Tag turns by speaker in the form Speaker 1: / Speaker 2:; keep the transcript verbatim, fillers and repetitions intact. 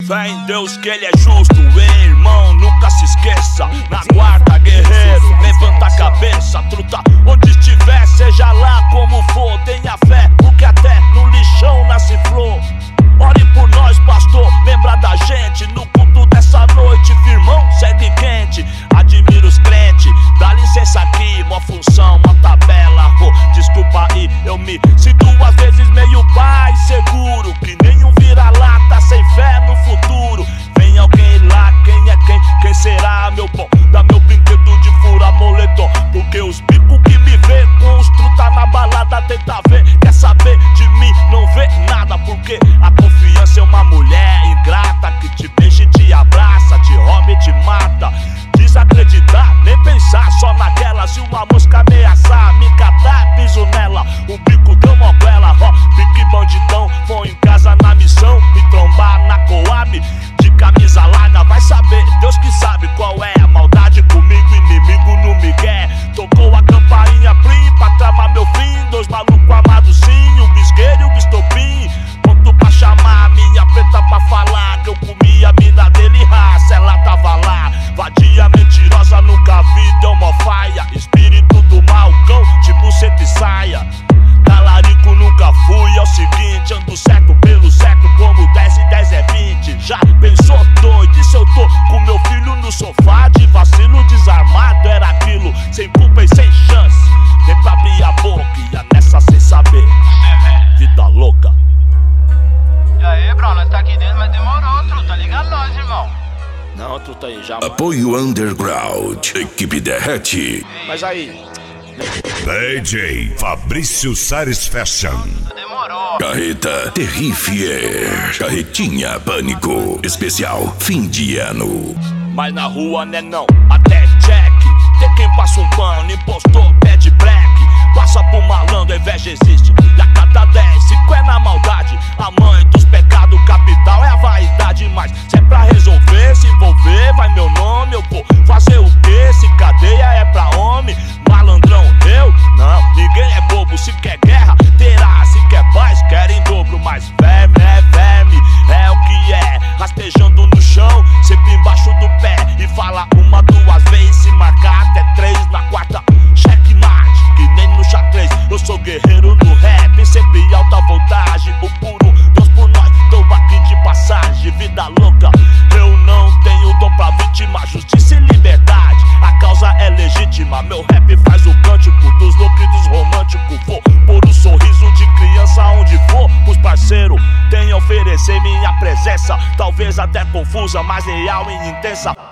Speaker 1: Fé em Deus que ele é justo, hein, irmão, nunca se esqueça. Na guarda, guerreiro, levanta a cabeça, truta onde estiver, seja lá como for. Tenha fé, porque até no lixão nasce flor. Ore por nós, pastor, lembra da gente no culto dessa noite, firmão, segue quente. Admiro os crentes, dá licença aqui, mó função, mó tabela. Oh, desculpa aí, eu me sinto às vezes meio pai seguro, que nem um vira-lata sem fé no futuro. Vem alguém lá, quem é quem? Quem será, meu bom? Dá meu brinquedo de furar moletom, porque os bicos que me vê com os truta na balada tenta ver. Quer saber de mim? Não vê nada, porque a confiança é uma mulher ingrata que te beija e te abraça, te rouba e te mata. Desacreditar, nem pensar só naquela. Se uma mosca ameaçar, me catar, piso nela. O bico deu uma bela, ó, pique bandidão. Vou em casa na missão, me trombar na Coab de camisa larga. Vai saber, Deus que sabe qual é a maldade comigo, inimigo no migué. Tocou a campainha plim pra tramar meu fim. Dois malucos amados sim, o bisqueiro e o bistopim. Ponto pra chamar a minha preta pra falar que eu comi a mina dele, raça, ela tava lá. Vadia mentirosa, nunca vi, deu mó faia. Espírito do mal, cão, de buceta e saia. Talarico nunca fui, é o seguinte, ando certo pelo certo, como dez e dez é vinte. Já pensou doido, e se eu tô com meu filho no sofá? De vacilo desarmado era aquilo, sem culpa e sem chance. Nem pra abrir a boca, ia nessa sem saber. Vida louca.
Speaker 2: E aí, bro, nós tá aqui dentro, mas demorou, truta, liga nós, irmão.
Speaker 1: Não, truta aí, já.
Speaker 3: Apoio Underground, equipe derrete.
Speaker 1: Mas aí
Speaker 3: D J Fabrício Sares Fashion.
Speaker 2: Demorou.
Speaker 3: Carreta Terrifier. Carretinha Pânico. Especial fim de ano.
Speaker 1: mas na rua né não, até check. Tem quem passa um pano, impostor, pede black. Passa por malandro, a inveja existe. E a cada dez, cinco é na maldade. A mãe dos pecados capital é a vaidade. Mas se é pra resolver, se envolver, vai meu nome, eu vou fazer o quê? Se cadeia é pra homem, malandrão eu? Não, ninguém é bobo, se quer guerra, terá. Se quer paz, quer em dobro. Mas verme é verme, é o que é. Rastejando no chão, sempre embaixo do pé. E fala uma, duas vezes, se marcar até três. Na quarta, checkmate, que nem no xadrez. Eu sou guerreiro no rap, sempre alta voltagem. O puro Deus por nós, tô aqui de passagem. Vida louca, eu não tenho dom pra vítima. Justiça e liberdade, a causa é legítima. Meu rap faz o cântico dos loucos e dos românticos. Vou pôr um sorriso de criança onde for. Os parceiros têm a oferecer minha presença. Talvez até confusa, mas real e intensa.